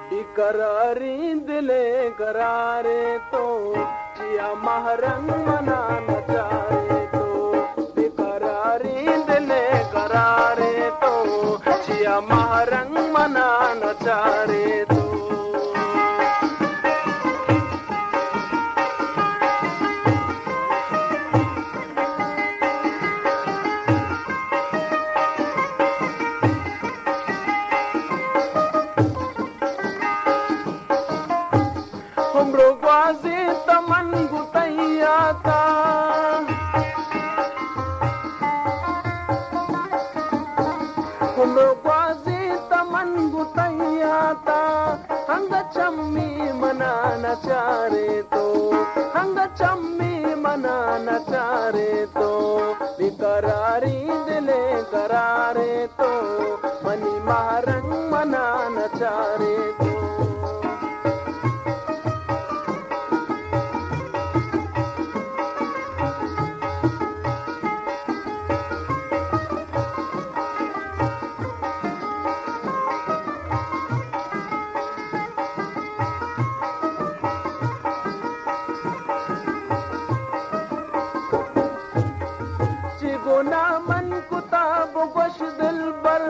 बेकरारी दिले करारे तो जिया महरंग मना नचारे तो बेकरारी दिले करारे तो जिया महरंग मना नचारे तो हमरो ग्वाजे तमन गुतैया था हमरो ग्वाजे तमन गुतैया था हंग चम्मी मना नचारे तो हंग चम्मी मना नचारे तो बेकरारी दिले करारे तो मनी महरंग मना नचारे तो चिगोना मन कुताब बश दिल बर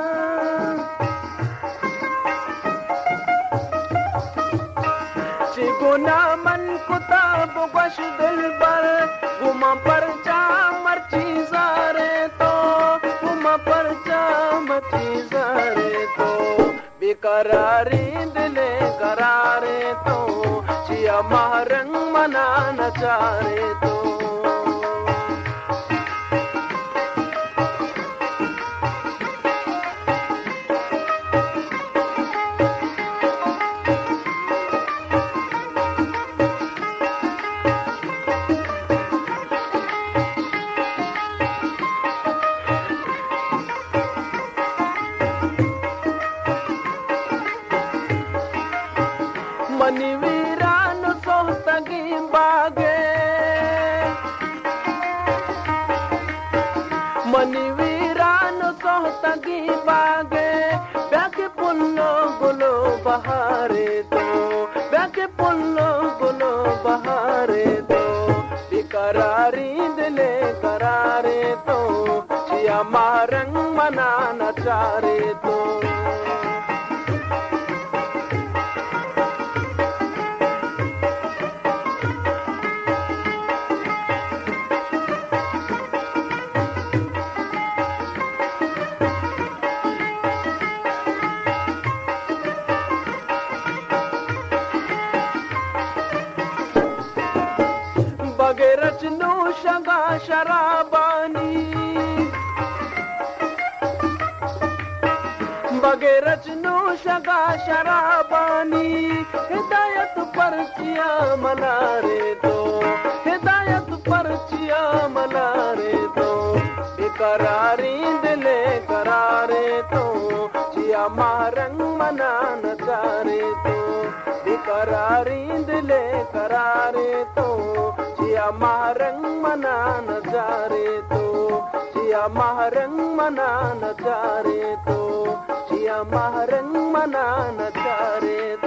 चिगोना मन कुताब बश दिल बर गुमा पर चा मर्ची जारे तो गुमा पर चा मर्ची जारे तो बेकरारी दिले करारे तो जिया महरंग मना नचारे तो मनी वीरान सोहतगी बागे मनी वीरान सोहतगी बागे ब्याके पुल्लो गुलो बहारे तो ब्याके पुल्लो गुलो बहारे तो बेकरारी दिले करारे तो जिया महरंग मना नचारे तो बगैरच नूशगा शराबानी बगैरच नूशगा शराबानी हिदायत परचिया मनारे तो हिदायत परचिया मनारे तो बेकरारी दिले करारे तो जिया महरंग मना नचारे तो बेकरारी दिले करारे तो जिया महरंग मना नचारे तो जिया महरंग मना नचारे तो जिया महरंग मना नचारे